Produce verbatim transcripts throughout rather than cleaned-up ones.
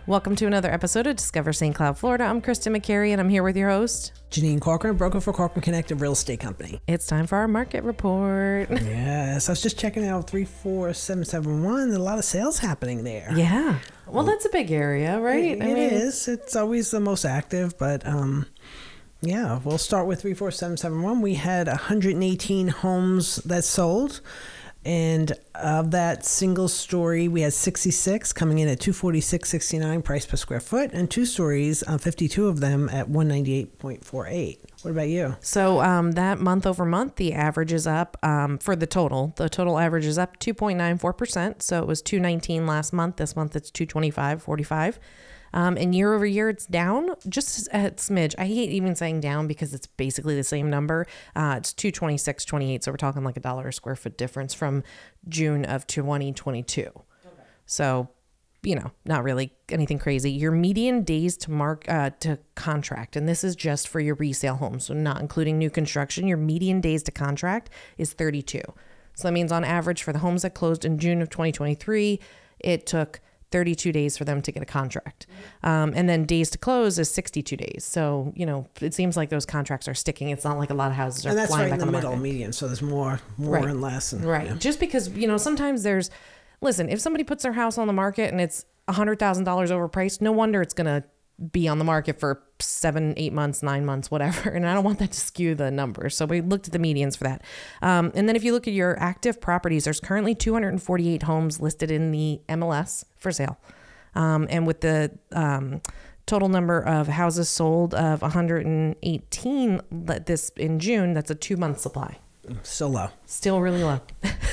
Welcome to another episode of Discover Saint Cloud, Florida. I'm Kristen McCary, and I'm here with your host, Janine Corcoran, broker for Corcoran Connected Real Estate Company. It's time for our market report. Yes, I was just checking out three four seven seven one. There's a lot of sales happening there. Yeah. Well, that's a big area, right? It, I it mean, is. It's always the most active, but um, yeah, we'll start with three four seven seven one. We had one hundred eighteen homes that sold. And of that single story, we had sixty-six coming in at two forty-six sixty-nine price per square foot, and two stories, uh, fifty-two of them at one ninety-eight point four eight. What about you? So um, that month over month, the average is up um, for the total. The total average is up two point nine four percent. So it was two nineteen last month. This month it's two twenty-five forty-five. Um, and year over year, it's down just a smidge. I hate even saying down because it's basically the same number. Uh, it's two twenty-six twenty-eight. So we're talking like a dollar a square foot difference from June of twenty twenty-two. Okay. So, you know, not really anything crazy. Your median days to mark uh, to contract, and this is just for your resale homes, so not including new construction. Your median days to contract is thirty-two. So that means on average for the homes that closed in June of twenty twenty-three, it took thirty-two days for them to get a contract. Um, and then days to close is sixty-two days. So, you know, it seems like those contracts are sticking. It's not like a lot of houses are and that's flying right back in the on the middle market. median, so there's more more Right. and less. And, Right. yeah. Just because, you know, sometimes there's, listen, if somebody puts their house on the market and it's one hundred thousand dollars overpriced, no wonder it's going to be on the market for seven, eight months, nine months, whatever. And I don't want that to skew the numbers. So we looked at the medians for that. Um, and then if you look at your active properties, there's currently two hundred forty-eight homes listed in the M L S for sale. Um, and with the um, total number of houses sold of one hundred eighteen this in June, that's a two month supply. So low. Still really low.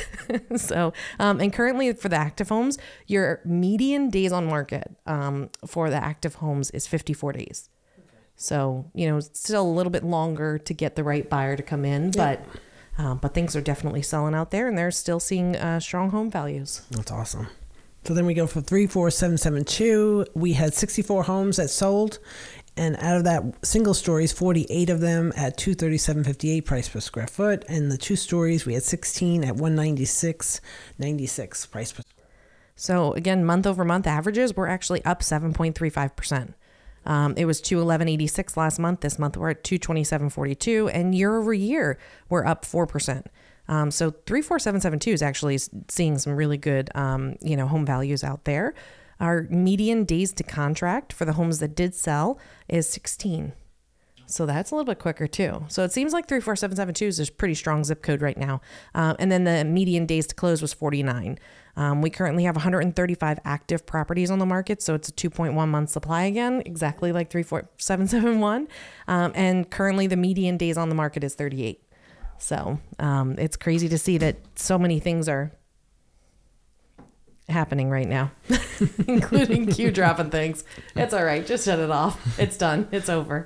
so, um, and currently for the active homes, your median days on market um, for the active homes is fifty-four days. Okay. So, you know, it's still a little bit longer to get the right buyer to come in, Yep. but um, but things are definitely selling out there, and they're still seeing uh, strong home values. That's awesome. So then we go for three four seven seven two. We had sixty-four homes that sold. And out of that single stories, forty-eight of them at two thirty-seven fifty-eight price per square foot. And the two stories, we had sixteen at one ninety-six ninety-six price per square foot. So again, month over month averages were actually up seven point three five percent. Um, it was two eleven eighty-six last month. This month we're at two twenty-seven forty-two, and year over year we're up four percent. Um, so three four seven seven two is actually seeing some really good, um, you know, home values out there. Our median days to contract for the homes that did sell is sixteen. So that's a little bit quicker too. So it seems like three four seven seven two is a pretty strong zip code right now. Um, and then the median days to close was forty-nine. Um, we currently have one hundred thirty-five active properties on the market. So it's a two point one month supply again, exactly like three four seven seven one. Um, and currently the median days on the market is thirty-eight. So um, it's crazy to see that so many things are happening right now, including Q dropping things. It's all right. Just shut it off. It's done. It's over.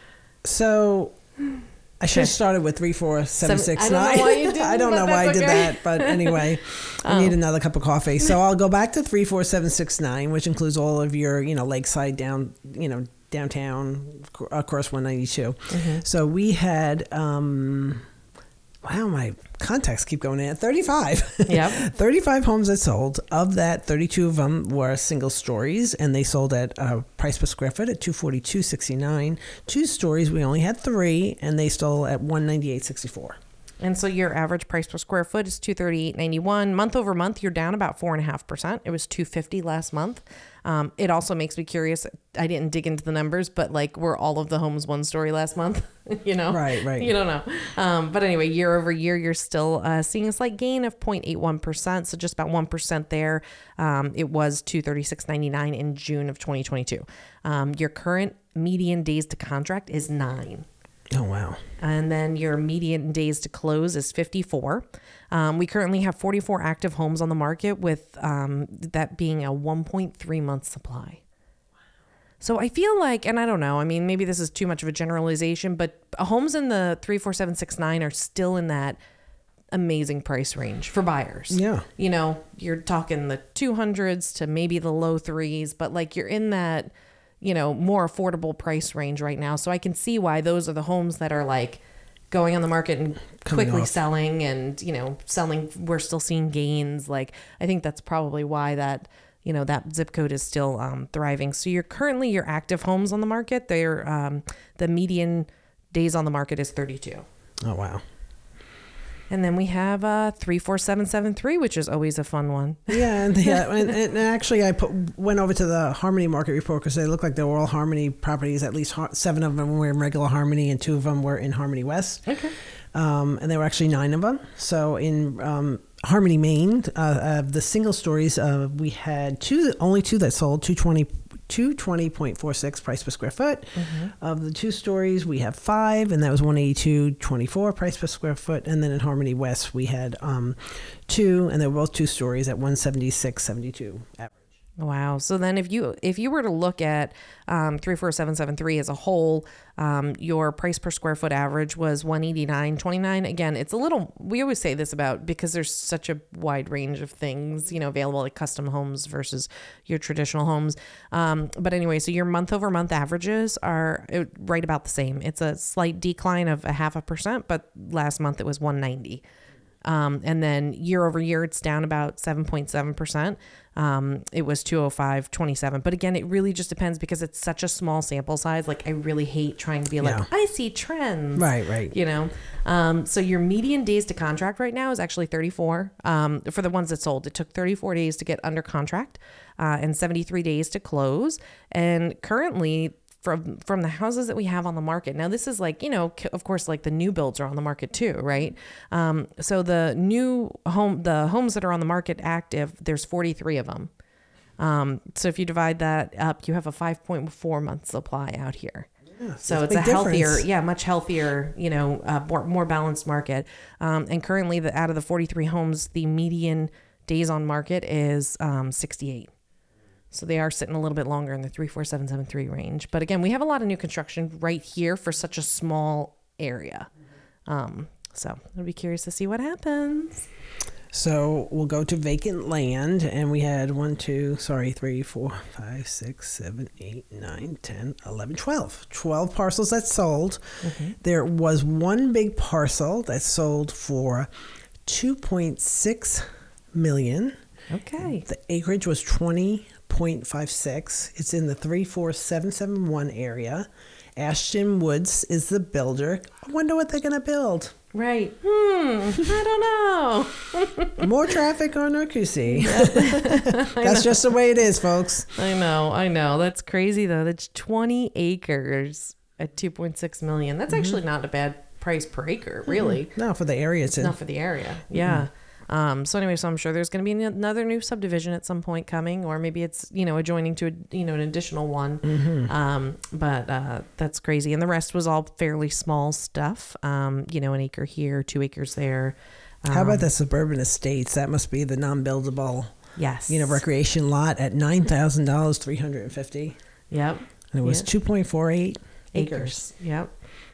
So I should have started with three four seven six nine. I don't know why you did I don't know why I did okay. that. But anyway, I need another cup of coffee. So I'll go back to three four seven six nine, which includes all of your, you know, lakeside down, you know, downtown across one ninety-two. Mm-hmm. So we had, um, wow, my contacts keep going in. thirty-five. Yep. thirty-five homes that sold. Of that, thirty-two of them were single stories, and they sold at a price per square foot at two forty-two sixty-nine. Two stories, we only had three, and they sold at one ninety-eight sixty-four. And so your average price per square foot is two thirty-eight ninety-one. Month over month, you're down about four and a half percent. It was two fifty last month. Um, it also makes me curious. I didn't dig into the numbers, but like, were all of the homes one story last month? you know, Right, right. You don't know. Um, but anyway, year over year, you're still uh, seeing a slight gain of zero point eight one percent. So just about one percent there. Um, it was two thirty-six ninety-nine in June of twenty twenty-two. Um, your current median days to contract is nine. Oh, wow. And then your median days to close is fifty-four. Um, we currently have forty-four active homes on the market, with um, that being a one point three month supply. So I feel like, and I don't know, I mean, maybe this is too much of a generalization, but homes in the three four seven six nine are still in that amazing price range for buyers. Yeah. You know, you're talking the two hundreds to maybe the low threes, but like you're in that, you know, more affordable price range right now. So I can see why those are the homes that are like going on the market and Coming quickly off. selling and, you know, selling. We're still seeing gains. Like, I think that's probably why that, you know, that zip code is still um, thriving. So you're currently your active homes on the market. They're um, the median days on the market is thirty-two. Oh, wow. And then we have uh, three four seven seven three, which is always a fun one. Yeah, and, yeah, and, and actually I put, went over to the Harmony market report because they look like they were all Harmony properties. At least har- seven of them were in regular Harmony and two of them were in Harmony West. Okay. Um, and there were actually nine of them. So in um, Harmony, Maine, uh, of the single stories, uh, we had two, only two that sold, two twenty two twenty point four six price per square foot. Mm-hmm. Of the two stories, we have five, and that was one eighty-two twenty-four price per square foot. And then in Harmony West, we had um, two, and they were both two stories at one seventy-six seventy-two average. Wow. So then if you if you were to look at um, three four seven seven three as a whole, um, your price per square foot average was one eighty-nine twenty-nine. Again, it's a little, we always say this about, because there's such a wide range of things, you know, available, like custom homes versus your traditional homes. Um, but anyway, so your month over month averages are right about the same. It's a slight decline of a half a percent, but last month it was one ninety. Um, and then year over year, it's down about seven point seven percent. Um, it was two oh five twenty-seven. But again, it really just depends because it's such a small sample size. Like, I really hate trying to be like, yeah. I see trends. Right, right. You know? Um, so your median days to contract right now is actually thirty-four. Um, for the ones that sold, it took thirty-four days to get under contract, uh, and seventy-three days to close. And currently, from from the houses that we have on the market. Now, this is like, you know, of course, like the new builds are on the market too, right? Um, so the new home, the homes that are on the market active, there's forty-three of them. Um, so if you divide that up, you have a five point four month supply out here. Yeah, so it's a, a healthier, difference. yeah, much healthier, you know, uh, more, more balanced market. Um, and currently, the out of the forty-three homes, the median days on market is um, sixty-eight. So they are sitting a little bit longer in the three four seven seven three range. But again, we have a lot of new construction right here for such a small area. Um, so I'll be curious to see what happens. So we'll go to vacant land, and we had one, two, sorry, three, four, five, six, seven, eight, nine, ten, eleven, twelve. twelve parcels that sold. Mm-hmm. There was one big parcel that sold for two point six million dollars. Okay. The acreage was twenty point five six. It's in the three four seven seven one area. Ashton Woods is the builder. I wonder what they're going to build. Right. Hmm. I don't know. More traffic on Arcusi. That's just the way it is, folks. I know. I know. That's crazy, though. That's twenty acres at two point six million dollars. That's mm-hmm. actually not a bad price per acre, really. Mm-hmm. No, for the area it's in. Not for the area. Yeah. Mm-hmm. Um, so anyway, so I'm sure there's going to be another new subdivision at some point coming, or maybe it's, you know, adjoining to, a, you know, an additional one. Mm-hmm. Um, but, uh, that's crazy. And the rest was all fairly small stuff. Um, you know, an acre here, two acres there. Um, How about the suburban estates? That must be the non-buildable, yes, you know, recreation lot at nine thousand dollars, three hundred fifty. Yep. And it was yep. two point four eight acres. acres. Yep.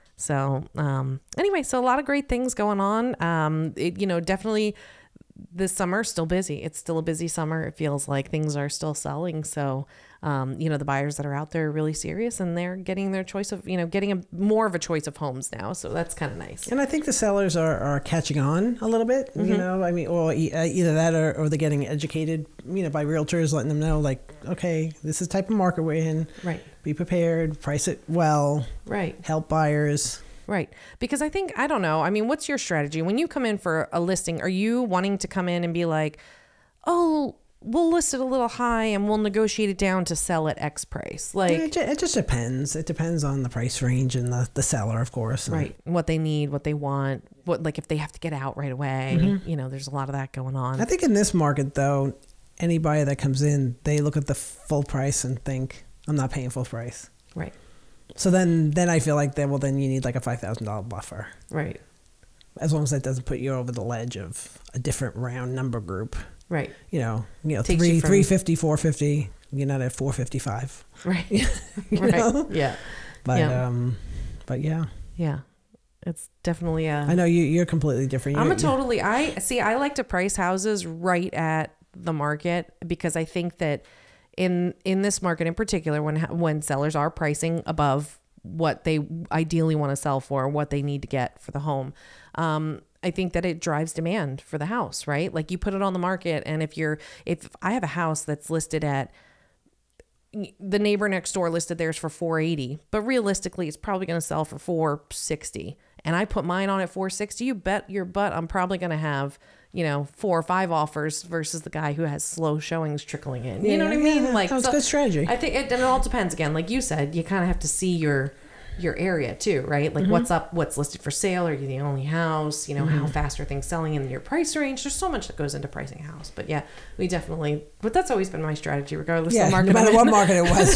So, um, anyway, so a lot of great things going on. Um, it, you know, definitely this summer still busy. It's still a busy summer. It feels like things are still selling. So, um, you know, the buyers that are out there are really serious, and they're getting their choice of, you know, getting a more of a choice of homes now. So that's kind of nice. And I think the sellers are, are catching on a little bit, mm-hmm. you know, I mean, or e- either that or, or they're getting educated, you know, by realtors, letting them know like, okay, this is the type of market we're in. Right. Be prepared, price it well. Right. Help buyers. Right. Because I think, I don't know. I mean, what's your strategy? When you come in for a listing, are you wanting to come in and be like, oh, we'll list it a little high and we'll negotiate it down to sell at X price? Like, it, it just depends. It depends on the price range and the, the seller, of course. And right. What they need, what they want, what, like if they have to get out right away, mm-hmm. you know, there's a lot of that going on. I think in this market, though, any buyer that comes in, they look at the full price and think, I'm not paying full price. Right. So then, then I feel like that. Well, then you need like a five thousand dollar buffer, right? As long as that doesn't put you over the ledge of a different round number group, right? You know, you know, Takes three you from, three fifty, four fifty. You're not at four fifty five, right? you right. know? Yeah. But yeah. um, but yeah, yeah. It's definitely a. I know you. You're completely different. You're, I'm a totally. I see. I like to price houses right at the market because I think that. In in this market in particular, when when sellers are pricing above what they ideally want to sell for, what they need to get for the home, um, I think that it drives demand for the house, right? Like you put it on the market, and if you're, if I have a house that's listed at, the neighbor next door listed theirs for four eighty, but realistically it's probably going to sell for four sixty, and I put mine on at four sixty, you bet your butt I'm probably going to have, you know, four or five offers versus the guy who has slow showings trickling in. You Yeah, know what I yeah, mean? yeah. Like, That's so good strategy. I think it, and it all depends. Again, like you said, you kind of have to see your your area too, right? Like Mm-hmm. what's up, what's listed for sale. Are you the only house? You know, Mm-hmm. how fast are things selling in your price range? There's so much that goes into pricing a house. But yeah, we definitely, but that's always been my strategy, regardless Yeah, of the market. no matter I'm what in. market it was.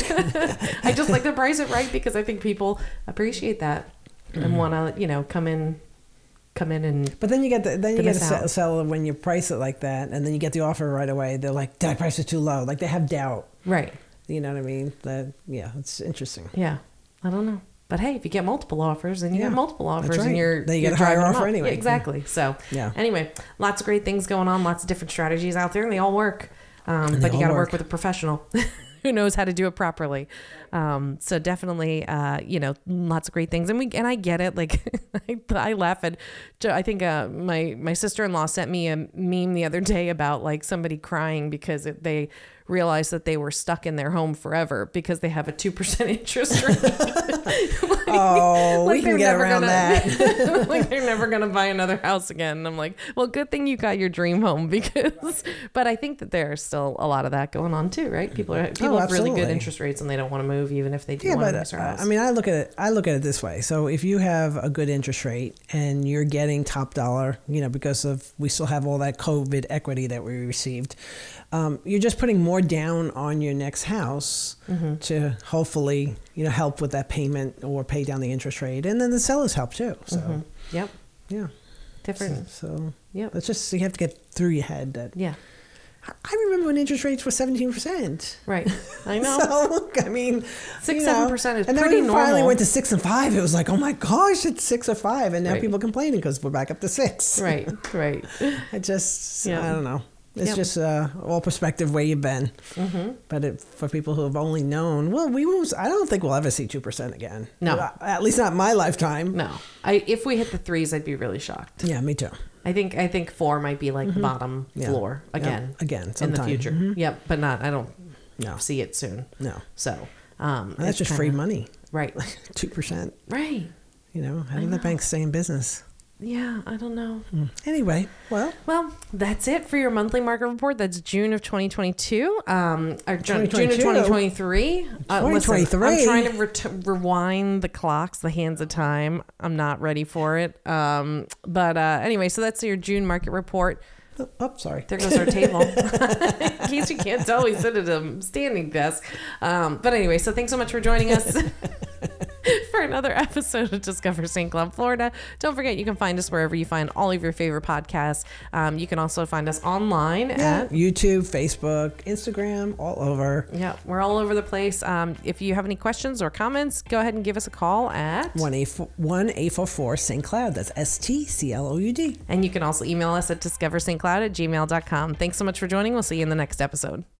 I just like to price it right because I think people appreciate that and Mm-hmm. want to, you know, come in, come in and But then you get the, then you To get a miss se- out. seller when you price it like that, and then you get the offer right away. They're like, "Did I price it too low?" Like they have doubt. right. You know what I mean? That yeah, it's interesting. Yeah, I don't know. But hey, if you get multiple offers, then you Yeah, get multiple that's offers, right. and you're Then you you're get a higher driving them offer up. anyway. Yeah, exactly. So Yeah. Anyway, lots of great things going on, lots of different strategies out there, and they all work. Um, they but you all got to work. work with a professional who knows how to do it properly. Um, so definitely, uh, you know, lots of great things, and we and I get it. Like I, I laugh at. I think uh, my my sister in law sent me a meme the other day about like somebody crying because it, they realized that they were stuck in their home forever because they have a two percent interest rate. Like- Oh, like we can they're get never around gonna- that. like they're never gonna buy another house again. And I'm like, well, good thing you got your dream home because. But I think that there's still a lot of that going on too, right? People are people Oh, have really good absolutely. interest rates and they don't want to move even if they do Yeah, want but to use their uh, house. I mean, I look at it. I look at it this way. So if you have a good interest rate and you're getting top dollar, you know, because of we still have all that COVID equity that we received, um, you're just putting more down on your next house Mm-hmm. to hopefully, you know, help with that payment or pay down the interest rate, and then the sellers help too. So Mhm. Yep, yeah, different. so Yep. that's just you have to get through your head that Yeah, I remember when interest rates were seventeen percent. right. I know. So I mean, Six, you seven know, percent is and then pretty when we finally normal. went to six and five, it was like, oh my gosh, it's six or five, and now Right. people complaining because we're back up to six. Right, right. I just, Yeah. I don't know. It's Yep. just uh, all perspective where you've been. Mm-hmm. But it, for people who have only known, well, we won't. I don't think we'll ever see two percent again. No. Uh, at least not in my lifetime. No, I if we hit the threes, I'd be really shocked. Yeah, me too. I think I think four might be like the bottom Yeah. floor Yep. again Again, in the sometime. future. Mhm. Yep, but not. I don't No, see it soon. no. So um, And that's it's just kinda- free money. Right, Two percent. right. You know, how I do the know. banks stay in business? Yeah, I don't know. Anyway, well, Well, that's it for your monthly market report. That's June of twenty twenty-two. Um, or June, June of twenty twenty-two? twenty twenty-three. Uh, listen, I'm twenty twenty-three. trying to ret- rewind the clocks, the hands of time. I'm not ready for it. Um, but uh, anyway, so that's your June market report. oh, oh, sorry. There goes our table. In case you can't tell, we sit at a standing desk. Um, but anyway, so thanks so much for joining us for another episode of Discover Saint Cloud, Florida. Don't forget, you can find us wherever you find all of your favorite podcasts. Um, you can also find us online Yeah, at YouTube, Facebook, Instagram, all over. yeah, we're all over the place. Um, if you have any questions or comments, go ahead and give us a call at one eight four four Saint Cloud. That's S T C L O U D. and you can also email us at discover st cloud at gmail dot com. Thanks so much for joining. We'll see you in the next episode.